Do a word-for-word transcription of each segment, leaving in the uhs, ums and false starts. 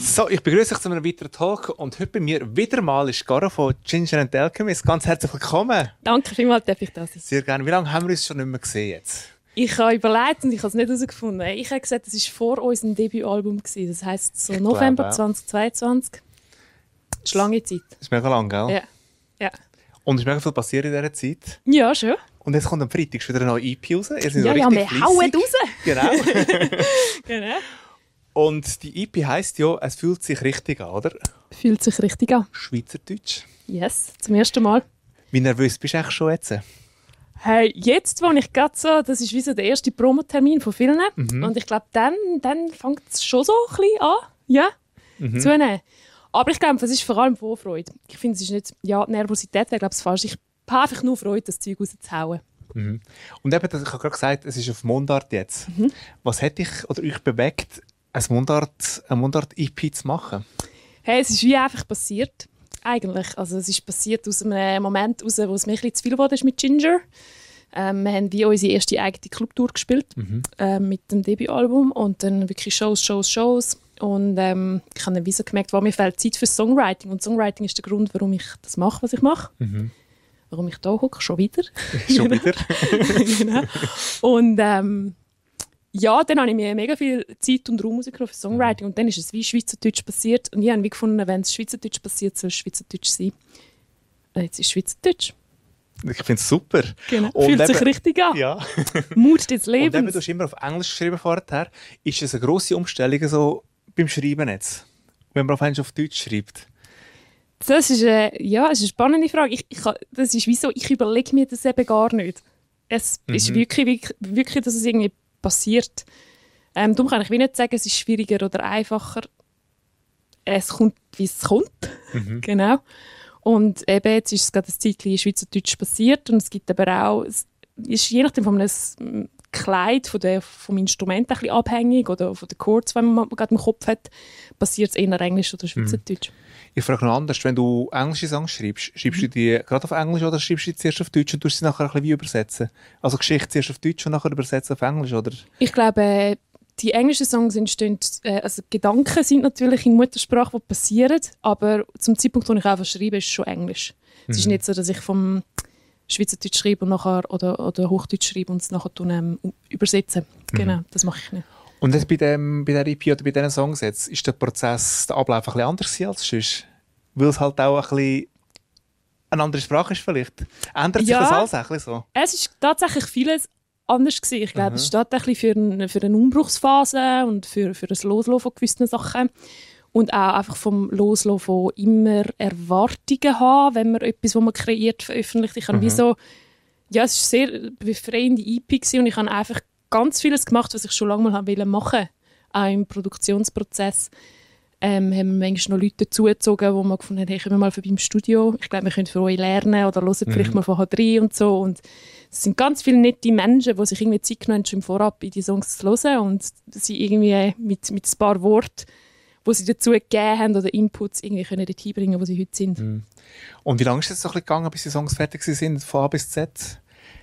So, ich begrüße euch zu einem weiteren Talk und heute bei mir wieder mal ist Garo von Ginger and Alchemist. Ganz herzlich willkommen. Danke vielmals, darf ich das sein. Sehr gerne. Wie lange haben wir uns schon nicht mehr gesehen jetzt? Ich habe überlegt und ich habe es nicht herausgefunden. Ich habe gesagt, das war vor unserem Debütalbum. Das heisst so ich November glaube, zweitausendzweiundzwanzig. Das ist lange Zeit. Das ist mega lang, gell? Ja. ja. Und es ist mega viel passiert in dieser Zeit. Ja, schon. Und jetzt kommt am Freitag wieder eine neue E P raus. Ihr seid Ja, so ja, richtig wir hauen fleissig. raus. Genau. Genau. Und die E P heisst ja, es fühlt sich richtig an, oder? Fühlt sich richtig an. Schweizerdeutsch. Yes, zum ersten Mal. Wie nervös bist du eigentlich schon jetzt? Hey, jetzt, wo ich gerade so, das ist wie so der erste Promotermin von vielen. Mhm. Und ich glaube, dann, dann fängt es schon so ein bisschen an, ja, Mhm. zunehmen. Aber ich glaube, es ist vor allem Vorfreude. Ich finde, es ist nicht, ja, Nervosität wäre, glaube ich, falsch. Ich habe einfach nur Freude, das Zeug rauszuhauen. Mhm. Und eben, ich habe gerade gesagt, es ist auf Mundart jetzt. Mhm. Was hat dich oder euch bewegt, eine Mundart, eine Mundart-E P zu machen? Hey, es ist wie einfach passiert, eigentlich. Also es ist passiert aus einem Moment heraus, wo es mir ein bisschen zu viel wurde mit Ginger. Ähm, wir haben wie unsere erste eigene Clubtour gespielt, Mhm. ähm, mit dem Debütalbum und dann wirklich Shows, Shows, Shows. Und ähm, ich habe dann wie so gemerkt, wow, mir fehlt Zeit für Songwriting. Und Songwriting ist der Grund, warum ich das mache, was ich mache. Mhm. Warum ich da hocke, schon wieder. Schon wieder? Genau. Und ähm, ja, dann habe ich mir mega viel Zeit und Raum rausgenommen für Songwriting. Und dann ist es wie Schweizerdeutsch passiert. Und ich habe wie gefunden, wenn es Schweizerdeutsch passiert, soll es Schweizerdeutsch sein. Und jetzt ist es Schweizerdeutsch. Ich finde es super. Genau. Und Fühlt sich eben- richtig an. Ja. Mut des Und eben, Lebens. du hast immer auf Englisch geschrieben vorher. Ist das eine grosse Umstellung so beim Schreiben jetzt? Wenn man auf Englisch auf Deutsch schreibt? Das ist, äh, ja, das ist eine spannende Frage. Ich, ich, kann- das ist wie so, ich überlege mir das eben gar nicht. Es ist Mhm. wirklich, wirklich, wirklich, dass es irgendwie passiert. Ähm, darum kann ich wie nicht sagen, es ist schwieriger oder einfacher. Es kommt, wie es kommt. Mhm. Genau. Und eben, jetzt ist es gerade ein Zeitchen in Schweizerdeutsch passiert und es gibt aber auch, es ist je nachdem von einem Kleid, von der, vom Instrument ein bisschen abhängig oder von den Chords, die man gerade im Kopf hat, passiert es eher Englisch oder Schweizerdeutsch. Ich frage noch anders, wenn du englische Songs schreibst, schreibst du die gerade auf Englisch oder schreibst du die zuerst auf Deutsch und tust sie nachher ein bisschen wie übersetzen? Also Geschichte zuerst auf Deutsch und nachher übersetzen auf Englisch, oder? Ich glaube, äh, die englischen Songs entstehen, äh, also Gedanken sind natürlich in Muttersprache, die passieren, aber zum Zeitpunkt, wo ich einfach schreibe, ist es schon Englisch. Es ist Mhm. nicht so, dass ich vom Schweizerdeutsch schreibe und nachher, oder, oder Hochdeutsch schreibe und es nachher tun, ähm, übersetze. Genau, das mache ich nicht. Und jetzt bei, dem, bei der E P oder bei diesen Songs jetzt, ist der Prozess, der Ablauf ein bisschen anders gewesen als sonst? Weil es halt auch ein bisschen eine andere Sprache ist vielleicht. Ändert sich Ja. das alles ein bisschen so? Es ist tatsächlich vieles anders gewesen. Ich glaube, Mhm. es steht ein bisschen für eine, für eine Umbruchsphase und für, für ein Loslassen von gewissen Sachen. Und auch einfach vom Loslassen von immer Erwartungen haben, wenn man etwas, was man kreiert, veröffentlicht. Ich habe Mhm. wie so, ja, es war eine sehr befreiende E P gewesen und ich habe einfach ganz vieles gemacht, was ich schon lange mal haben wollte machen. Auch im Produktionsprozess. Ähm, haben wir manchmal noch Leute dazugezogen, wo wir gefunden haben, hey, kommen wir mal vorbei im Studio. Ich glaube, wir können für euch lernen oder hören vielleicht Mhm. mal von H drei und so. Und es sind ganz viele nette Menschen, die sich irgendwie Zeit genommen haben, schon im Vorab in die Songs zu hören und sie irgendwie mit, mit ein paar Worten, die sie dazu gegeben haben oder Inputs irgendwie können dort hinbringen, wo sie heute sind. Mhm. Und wie lange ist es so ein bisschen gegangen, bis die Songs fertig sind, von A bis Z?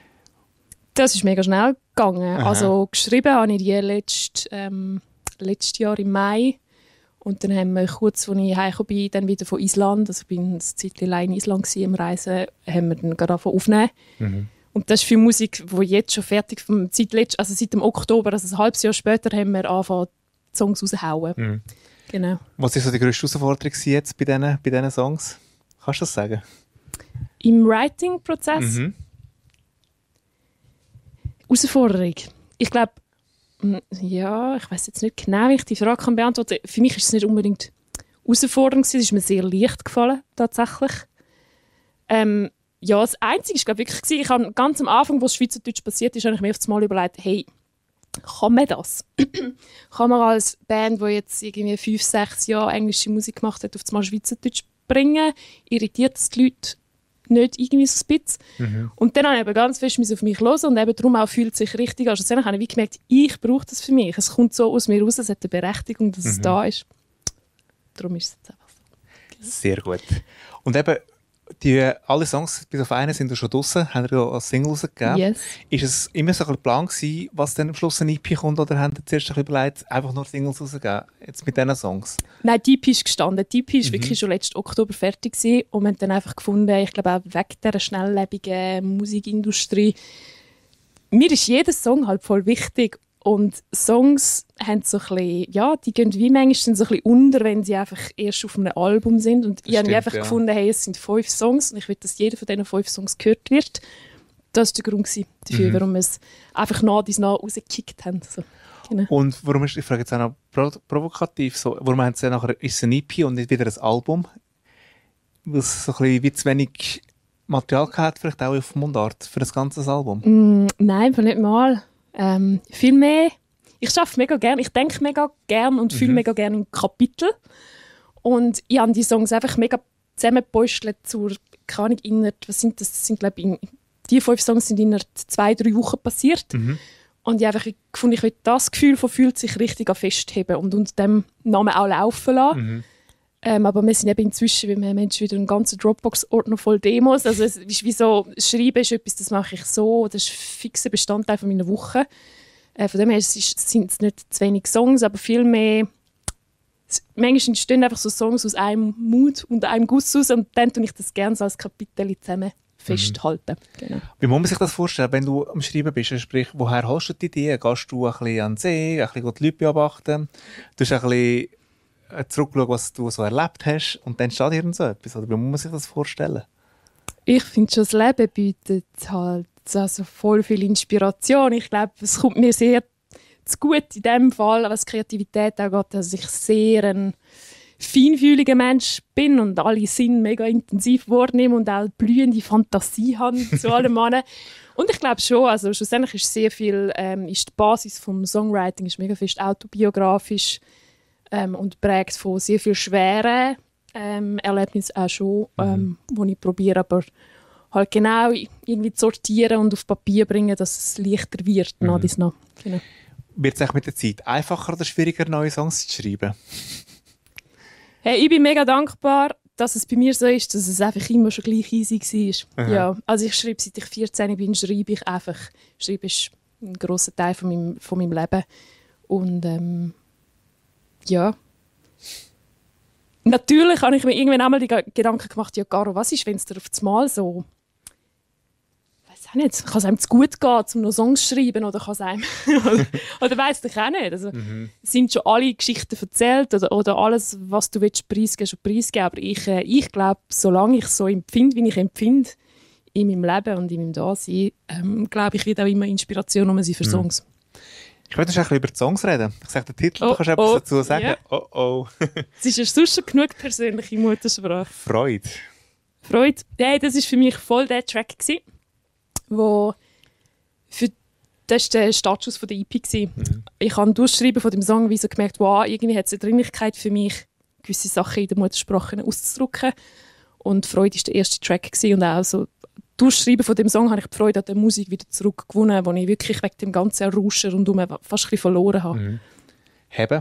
Das ist mega schnell gegangen. Aha. Also geschrieben habe ich die letzt, ähm, letztes Jahr im Mai. Und dann haben wir kurz, als ich heimgekommen bin, dann wieder von Island, also ich bin eine Zeit lang in Island gewesen, am Reisen, haben wir dann gerade angefangen aufnehmen. Mhm. Und das ist für Musik, die jetzt schon fertig vom seit letzt, also seit dem Oktober, also ein halbes Jahr später, haben wir angefangen, die Songs rauszuhauen. Mhm. Genau. Was war so die grösste Herausforderung gewesen jetzt bei diesen, bei diesen Songs? Kannst du das sagen? Im Writing-Prozess, Mhm. Herausforderung. Ich glaube, ja, ich weiß jetzt nicht genau, wie ich die Frage kann beantworten kann. Für mich ist es nicht unbedingt herausfordernd gewesen, es ist mir sehr leicht gefallen, tatsächlich. Ähm, ja, das Einzige ist, glaube ich, wirklich gewesen, ich habe ganz am Anfang, wo es Schweizerdeutsch passiert ist, habe ich mir oft mal überlegt, hey, kann man das? Kann man als Band, die jetzt irgendwie fünf, sechs Jahre englische Musik gemacht hat, auf einmal Schweizerdeutsch bringen? Irritiert das die Leute nicht irgendwie so ein bisschen? Mhm. Und dann habe ich eben ganz fest auf mich hören und eben darum auch fühlt es sich richtig an. Also dann habe ich wie gemerkt, ich brauche das für mich. Es kommt so aus mir raus, es hat eine Berechtigung, dass es Mhm. da ist. Darum ist es jetzt einfach so. Sehr gut. Und eben, Die, alle Songs, bis auf einen, sind schon draussen, haben wir als Single rausgegeben. Yes. Ist es immer so ein Plan gewesen, was dann am Schluss ein E P kommt, oder haben Sie zuerst ein bisschen überlegt, einfach nur Singles rausgegeben, jetzt mit diesen Songs? Nein, die E P ist gestanden. Die E P war Mhm. wirklich schon letzten Oktober fertig gewesen. Und wir haben dann einfach gefunden, ich glaube auch wegen dieser schnelllebigen Musikindustrie, mir ist jeder Song halt voll wichtig. Und Songs haben so ein bisschen, ja, die gehen wie manchmal so ein bisschen unter, wenn sie einfach erst auf einem Album sind. Und ich habe stimmt, einfach ja. gefunden, hey, es sind fünf Songs und ich will, dass jeder von diesen fünf Songs gehört wird. Das war der Grund dafür, Mhm. warum wir es einfach nach dies nach rausgekickt haben. So. Genau. Und warum ist, ich frage jetzt auch noch pro- provokativ, so, warum haben Sie nachher, ist es ein E P und nicht wieder ein Album? Weil es so ein bisschen wie zu wenig Material gehabt, vielleicht auch auf Mundart, für das ganze Album? Mm, nein, einfach nicht mal. Ähm, viel mehr. Ich arbeite mega gerne, ich denke mega gerne und fühle Mhm. mega gerne in Kapitel. Und ich habe die Songs einfach mega zusammengebastelt zur, keine Ahnung, innerhalb, was sind das? Das sind, glaube ich, in, die fünf Songs sind innerhalb zwei, drei Wochen passiert. Mhm. Und ich habe einfach gefunden, ich will das Gefühl von «Fühlt sich richtig» an festheben und unter dem Namen auch laufen lassen. Mhm. Ähm, aber wir sind eben inzwischen, weil wir haben jetzt wieder einen ganzen Dropbox-Ordner voll Demos. Also es ist wie so, Schreiben ist etwas, das mache ich so, das ist ein fixer Bestandteil von meiner Woche. Äh, von dem her es ist, sind es nicht zu wenig Songs, aber viel mehr, es, manchmal entstehen einfach so Songs aus einem Mut und einem Guss aus und dann tue ich das gerne so als Kapitel zusammen festhalten. Genau. Wie muss man sich das vorstellen, wenn du am Schreiben bist? Sprich, woher hast du die Ideen? Gehst du ein bisschen an den See, ein bisschen die Leute beobachten? Du hast ein bisschen zurückschauen, was du so erlebt hast und dann steht irgend so etwas. Oder wie muss man sich das vorstellen? Ich finde schon, das Leben bietet halt also voll viel Inspiration. Ich glaube, es kommt mir sehr zu gut in dem Fall, was Kreativität angeht, dass ich sehr ein feinfühliger Mensch bin und alle Sinne mega intensiv wahrnehme und auch blühende Fantasie habe zu allem an. Und ich glaube schon, also schlussendlich ist sehr viel, ähm, ist die Basis vom Songwriting ist mega fest autobiografisch ähm, und prägt von sehr viel schweren ähm, Erlebnissen auch schon, ähm, wo ich probiere, aber halt genau irgendwie zu sortieren und auf Papier bringen, dass es leichter wird. Mhm. Nach dies nach. Genau. Wird es eigentlich mit der Zeit einfacher oder schwieriger, neue Songs zu schreiben? Hey, ich bin mega dankbar, dass es bei mir so ist, dass es einfach immer schon gleich easy war. Aha. Ja, also ich schreibe, seit ich vierzehn bin, schreibe ich einfach. Schreiben ist ein grosser Teil von meinem, von meinem Leben. Und ähm, ja. Natürlich habe ich mir irgendwann einmal die Ge- Gedanken gemacht, ja Caro, was ist, wenn es dir auf das Mal so, weiß auch nicht, kann es einem zu gut gehen, um noch Songs zu schreiben, oder kann es einem, oder, oder weiss ich auch nicht. Also, Mhm. sind schon alle Geschichten erzählt oder, oder alles, was du willst, preisgeben, schon preisgeben. Aber ich, äh, ich glaube, solange ich so empfinde, wie ich empfinde, in meinem Leben und in meinem Dasein, ähm, glaube ich, wird auch immer Inspiration um sie für Songs. Ich möchte ein bisschen über die Songs reden. Ich sage den Titel, Oh, du kannst etwas oh, dazu sagen. ja. Oh oh. Es ist ja sonst schon genug persönliche Muttersprache. Freude. Freude. Ja, das war für mich voll der Track, gewesen, wo für das war der Startschuss von der E P. Mhm. Ich habe durchschreiben von dem Song wie so gemerkt, wow, irgendwie hat es eine Dringlichkeit für mich, gewisse Sachen in der Muttersprache auszudrücken. Und Freude war der erste Track gewesen. Und auch so durchschreiben von dem Song habe ich die Freude an der Musik wieder zurückgewonnen, wo ich wirklich wegen dem ganzen Rauschen rundum fast ein bisschen verloren habe. Mhm. Heben.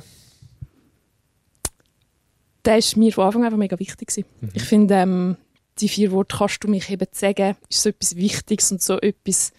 Das war mir von Anfang an einfach mega wichtig gewesen. Mhm. Ich finde, ähm, die vier Worte «kannst du mich eben sagen», ist so etwas Wichtiges und so etwas,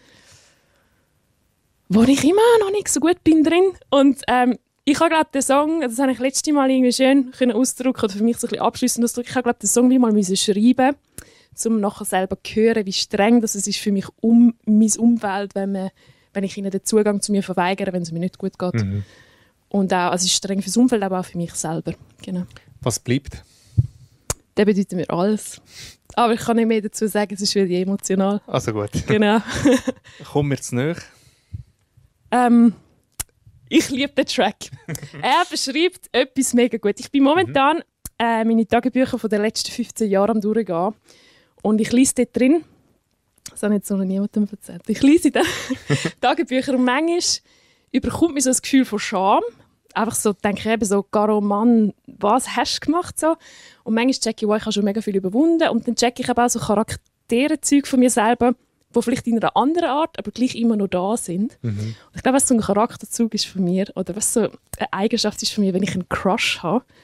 wo ich immer noch nicht so gut bin drin. Und ähm, ich habe, glaube den Song, das habe ich letztes Mal irgendwie schön können ausdrücken oder für mich so ein bisschen abschliessend ausdrücken. Ich habe, glaube den Song wie mal müssen schreiben, um nachher selber zu hören, wie streng das ist für mich um mein Umfeld, wenn, man, wenn ich ihnen den Zugang zu mir verweigere, wenn es mir nicht gut geht. Mhm. Und auch, also es ist streng fürs Umfeld, aber auch für mich selber. Genau. Was bleibt? Der bedeutet mir alles. Aber ich kann nicht mehr dazu sagen, es ist wieder emotional. Also gut. Genau. Kommen wir zu näher. ähm, ich liebe den Track. Er beschreibt etwas mega gut. Ich bin momentan mhm. äh, meine Tagebücher von den letzten fünfzehn Jahren am durchgehen. Und ich lese dort drin, das habe ich jetzt noch niemandem erzählt, ich lese in den Tagebüchern und manchmal überkommt mir so ein Gefühl von Scham. Einfach so, denke ich eben so, Caro, Mann, was hast du gemacht? So? Und manchmal checke ich, wow, ich habe schon mega viel überwunden. Und dann checke ich aber auch so Charakterenzeug von mir selber, die vielleicht in einer anderen Art, aber gleich immer noch da sind. Mhm. Und ich glaube, was so ein Charakterzug ist von mir, oder was so eine Eigenschaft ist von mir, wenn ich einen Crush habe,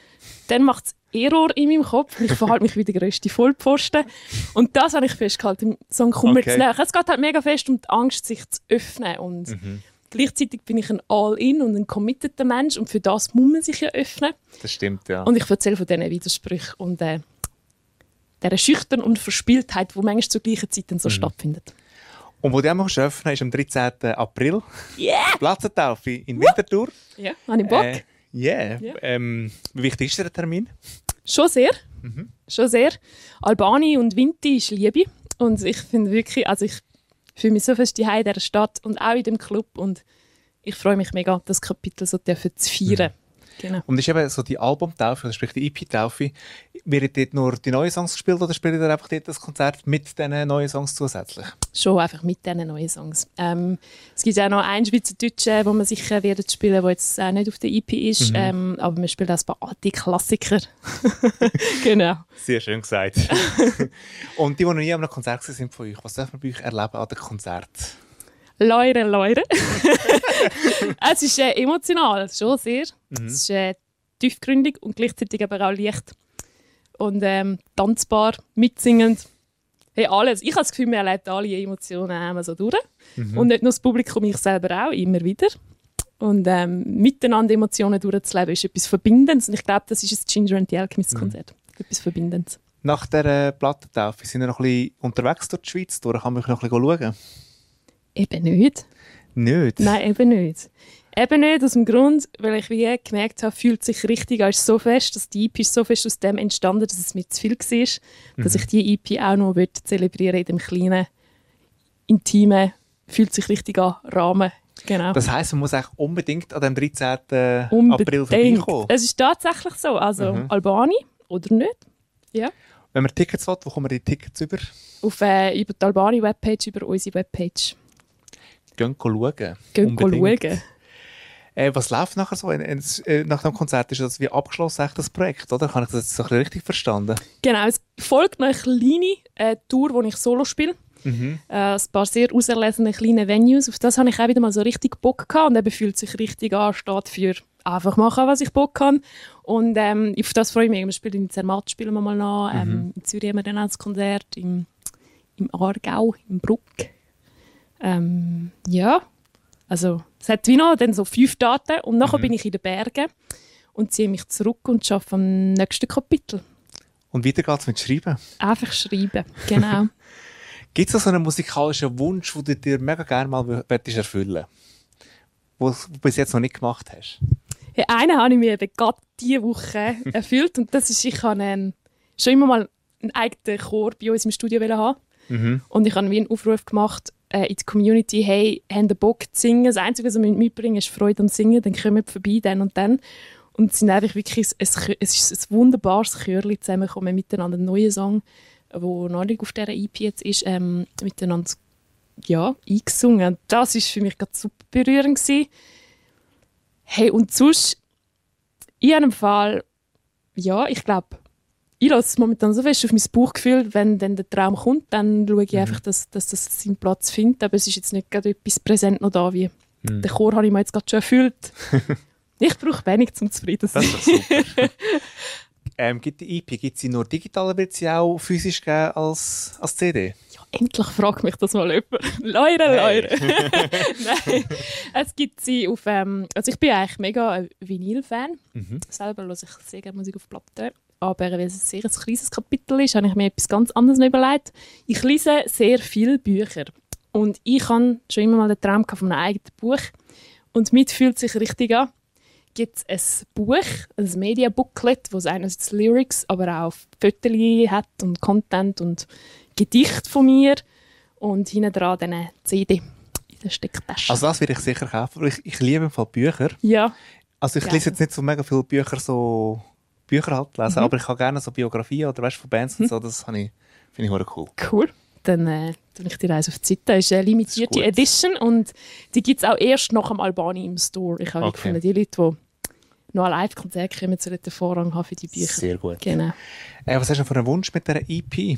dann macht es Error in meinem Kopf und ich verhalte mich wie der grösste Vollpfosten. Und das habe ich festgehalten. So ein Kummer Okay. zu näher. Es geht halt mega fest um die Angst, sich zu öffnen. Und Mhm. gleichzeitig bin ich ein All-in und ein committeter Mensch und für das muss man sich ja öffnen. Das stimmt, ja. Und ich erzähle von diesen Widersprüchen und äh, dieser Schüchtern und Verspieltheit, die manchmal zur gleichen Zeit dann so Mhm. stattfindet. Und wo die auch öffnen, ist am dreizehnten April. Yeah! Platzentaufe in Winterthur. Ja, habe ich Bock. Äh, yeah. Ja. Ähm, wie wichtig ist der Termin? Schon sehr. Mhm. Schon sehr. Albani und Vinti ist Liebe. Und ich finde wirklich, also ich fühle mich so fest zu Hause in dieser Stadt und auch in dem Club. Und ich freue mich mega, das Kapitel so dürfen zu feiern. Genau. Und ist eben so die Albumtaufe, also sprich die E P-Taufe, werden dort nur die neuen Songs gespielt oder spielt ihr einfach dort das Konzert mit diesen neuen Songs zusätzlich? Schon einfach mit diesen neuen Songs. Ähm, es gibt auch noch einen Schweizerdeutschen, den wir sicher werden spielen, der jetzt auch nicht auf der E P ist. Mhm. Ähm, aber wir spielen auch ein paar alte Klassiker. Genau. Sehr schön gesagt. Und die, die noch nie an einem Konzert sind von euch, was dürfen wir bei euch erleben an dem Konzert? Leure, Leure. Es ist äh, emotional, schon sehr. Mhm. Es ist äh, tiefgründig und gleichzeitig aber auch leicht. Und ähm, tanzbar, mitsingend. Hey, alles. Ich habe das Gefühl, wir erleben alle Emotionen einmal so durch. Mhm. Und nicht nur das Publikum, ich selber auch, immer wieder. Und ähm, miteinander Emotionen durchzuleben, ist etwas Verbindendes. Und ich glaube, das ist ein Ginger and the Alchemist-Konzert. Mhm. Etwas Verbindendes. Nach der Plattentaufe sind wir noch ein bisschen unterwegs durch die Schweiz. Durch. Kann man noch ein bisschen schauen? Eben nicht. Nicht? Nein, eben nicht. Eben nicht aus dem Grund, weil ich wie gemerkt habe, fühlt sich richtig an, ist so fest, dass die E P ist so fest aus dem entstanden, dass es mir zu viel war, mhm. dass ich die E P auch noch zelebrieren in dem kleinen, intimen, fühlt sich richtig an, Rahmen. Genau. Das heisst, man muss eigentlich unbedingt an dem dreizehnten Unbedingt. April vorbeikommen? Es ist tatsächlich so. Also Mhm. Albani oder nicht? Ja. Wenn man Tickets will, wo kommen wir die Tickets über? Auf, äh, über die Albani-Webpage, über unsere Webpage. Gehen schauen. Gehen Unbedingt. schauen. Äh, was läuft nachher so? In, in, äh, nach dem Konzert ist das wie abgeschlossen, echt, das Projekt, oder? Habe ich das jetzt so ein bisschen richtig verstanden? Genau, es folgt noch eine kleine äh, Tour, wo ich Solo spiele. Mhm. Äh, ein paar sehr auserlesene kleine Venues. Auf das habe ich auch wieder mal so richtig Bock gehabt und eben fühlt sich richtig an, steht für einfach machen, was ich Bock habe. Und ähm, auf das freue ich mich. Wir spielen in Zermatt spielen wir mal noch. Ähm, Mhm. In Zürich haben wir dann auch das Konzert, im, im Aargau, im Bruck. Ähm, ja, also es hat wie noch dann so fünf Daten und nachher Mhm. bin ich in den Bergen und ziehe mich zurück und arbeite am nächsten Kapitel. Und weiter geht es mit Schreiben. Einfach schreiben, genau. Gibt es so einen musikalischen Wunsch, den du dir mega gerne mal w- erfüllen willst, den du bis jetzt noch nicht gemacht hast? Ja, einen habe ich mir eben gerade diese Woche erfüllt und das ist, ich habe einen, schon immer mal einen eigenen Chor bei uns im Studio haben Mhm. und ich habe wie einen Aufruf gemacht äh, in die Community, hey, habt ihr Bock zu singen? Das Einzige, was ihr mitbringen müsst, ist Freude am Singen, dann kommt vorbei, dann und dann. Und es sind einfach wirklich, ein, ein, es ist ein wunderbares Chörli zusammengekommen miteinander, einen neuen Song, der noch nicht auf dieser E P jetzt ist, ähm, miteinander ja, eingesungen. Das war für mich gerade super berührend gewesen. Hey, und sonst, in einem Fall, ja, ich glaube, ich lasse es momentan so fest auf mein Bauchgefühl, wenn dann der Traum kommt, dann schaue ich Mhm. einfach, dass, dass das seinen Platz findet. Aber es ist jetzt nicht gerade etwas präsent noch da, wie Mhm. den Chor habe ich mir jetzt gerade schon erfüllt. Ich brauche wenig zum zufrieden zu Das sein. ist doch super. ähm, gibt die E P, gibt sie nur digital oder wird sie auch physisch geben als, als C D? Ja, endlich fragt mich das mal jemand. Leure, Hey. Leure. Nein, es gibt sie auf... Ähm, also ich bin eigentlich mega ein Vinyl-Fan. Mhm. Selber höre ich sehr gerne Musik auf Platte. Aber weil es ein sehr ein kleines Kapitel ist, habe ich mir etwas ganz anderes noch überlegt. Ich lese sehr viele Bücher. Und ich hatte schon immer mal den Traum von einem eigenen Buch. Und mit fühlt sich richtig an. Gibt es ein Buch, ein Media-Booklet, wo es einerseits Lyrics, aber auch Fotos hat und Content und Gedichte von mir. Und hinten dran dann eine C D in der Stecktasche. Also das werde ich sicher kaufen, weil ich, ich liebe im Fall Bücher. ja, Also ich Ja. lese jetzt nicht so mega viele Bücher, so Bücher halt lesen, Mhm. aber ich kann gerne so Biografien oder weißt, von Bands und Mhm. so, das habe ich, finde ich verdammt cool. cool. Dann äh, tue ich dir eins auf die Seite. Das ist eine limitierte gut. Edition und die gibt es auch erst nach dem Albani im Store. Ich habe Okay. gefunden, die Leute, die noch ein Live-Konzert kommen, sollen den Vorrang haben für die Bücher. Sehr gut. Genau. Äh, was hast du denn für einen Wunsch mit dieser E P?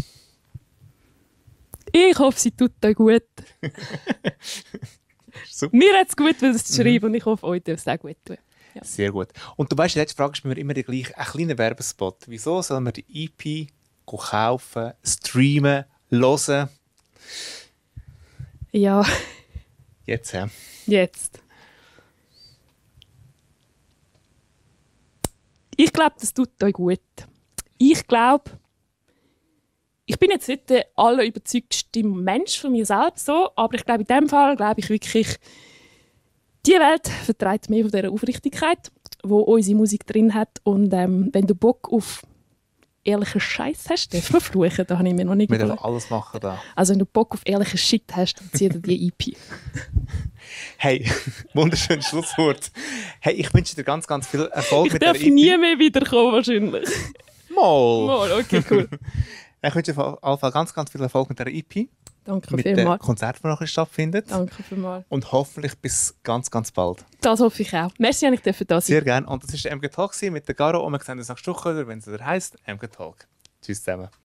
Ich hoffe, sie tut euch gut. Super. Mir hat es gut, weil es zu schreiben und ich hoffe, euch darf es auch gut tun. Ja. Sehr gut. Und du weißt, die letzte Frage ist mir immer die gleiche. Ein kleiner Werbespot. Wieso soll man die E P kaufen, streamen, hören? Ja, Jetzt, ja. jetzt. Ich glaube, das tut euch gut. Ich glaube, ich bin jetzt nicht der allerüberzeugteste Mensch von mir selbst so, aber ich glaube, in diesem Fall glaube ich wirklich, die Welt vertreibt mehr von dieser Aufrichtigkeit, die unsere Musik drin hat. Und ähm, wenn du Bock auf ehrlichen Scheiß hast, darf man fluchen, da habe ich mir noch nicht Wir gedacht. dürfen alles machen da. Also wenn du Bock auf ehrlichen Shit hast, dann zieh dir die E P. Hey, wunderschönes Schlusswort. Hey, ich wünsche dir ganz, ganz viel Erfolg Ich mit der darf E P. nie mehr wiederkommen, wahrscheinlich. Mal. Mal, okay, cool. Ich wünsche dir auf jeden Fall ganz, ganz viel Erfolg mit der E P. Danke Mit dem vielmals. Konzert, das nachher stattfindet. Danke vielmals. Und hoffentlich bis ganz, ganz bald. Das hoffe ich auch. Merci, dass ich da sein. Sehr gerne. Und das war der M G Talk mit der Garo. Und wir sehen uns nächste Woche, wenn es wieder heisst M G Talk. Tschüss zusammen.